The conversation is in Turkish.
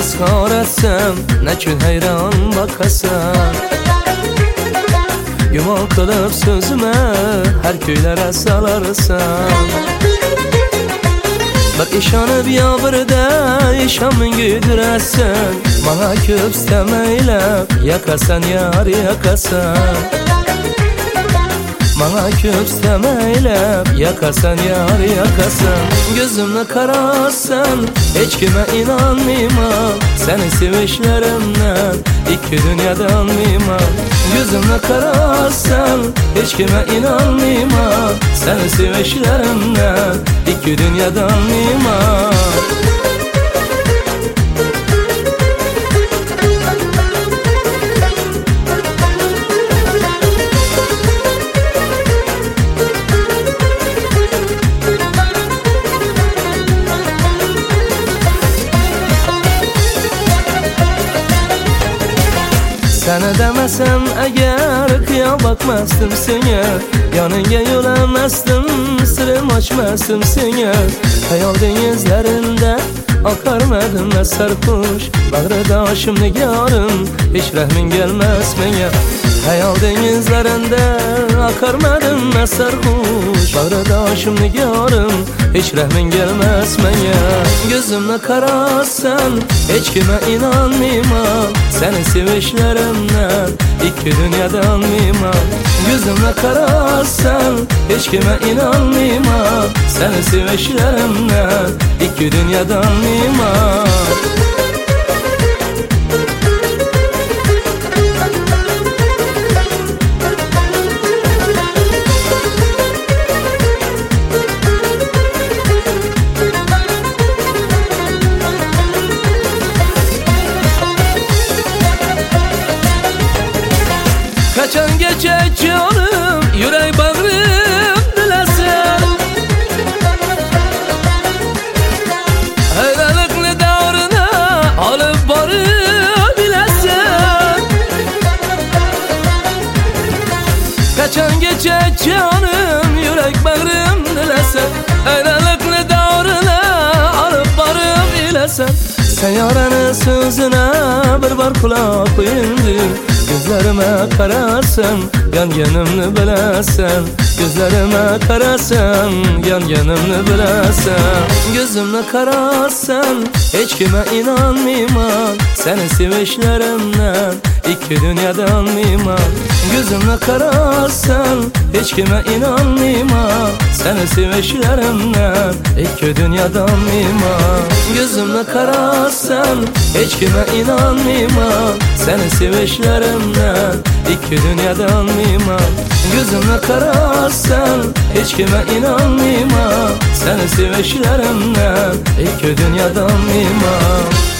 izhor etsem nechun hayron boqasan? Gumon qilib so'zima har kuylara solarsan. Bir ishonib yo birda ishonming yudirasan. Mana ko'p istamaylab yaqasan yar yaqasan. Mana ko'p istamaylab yaqasan yar yaqasan. Gözümle qarasan hech kimga inonmayman. Seni sevishlerimdan ikki dunyoda olmayman. Gözümle qarasan hech kimga inonmayman. Seni sevishlerimdan ikki dunyoda olmayman. Sana demesem eğer kıyam bakmazdım sana. Yanınga yo'lamasdim, sirim ochmasdim sana. Hayol dengizlarında akarmadim ben sarhoş. Bag'ridoshim nigorim, hech rahming gelmez menga. Hayol dengizlarında akarmadim ben sarhoş. Bag'ridoshim nigorim, hech rahming gelmez menga. Gözümle qarasan hech kimga inonmayman. Seni sevishlerimdan ikki dunyoda olmayman. Gözümle qarasan hech kimga inonmayman. Seni sevishlerimdan ikki dunyoda olmayman. Kaçan geçecek canım, yürek bağrım dilesin. Hayranlıklı davrına alıp barı bilesin. Kaçan geçecek canım, yürek bağrım dilesin. Hayranlıklı davrına alıp barı bilesin. Sen yaranın sözüne bir bar kulak koyundur. Gözlerime qarasan, yanganimni bilasan. Gözlerime qarasan, yanganimni bilasan. Gözümle qarasan, hech kimga inonmayman. Seni sevishlerimdan ikki dunyoda olmayman. Gözümle qarasan, hech kimga inonmayman. Seni sevishlerimdan ikki dunyoda olmayman. Gözümle qarasan, hech kimga inonmayman. Seni sevishlerimdan ikki dunyoda olmayman. Gözümle qarasan hech kimga inonmayman. Seni sevishlerimdan ikki dunyoda olmayman.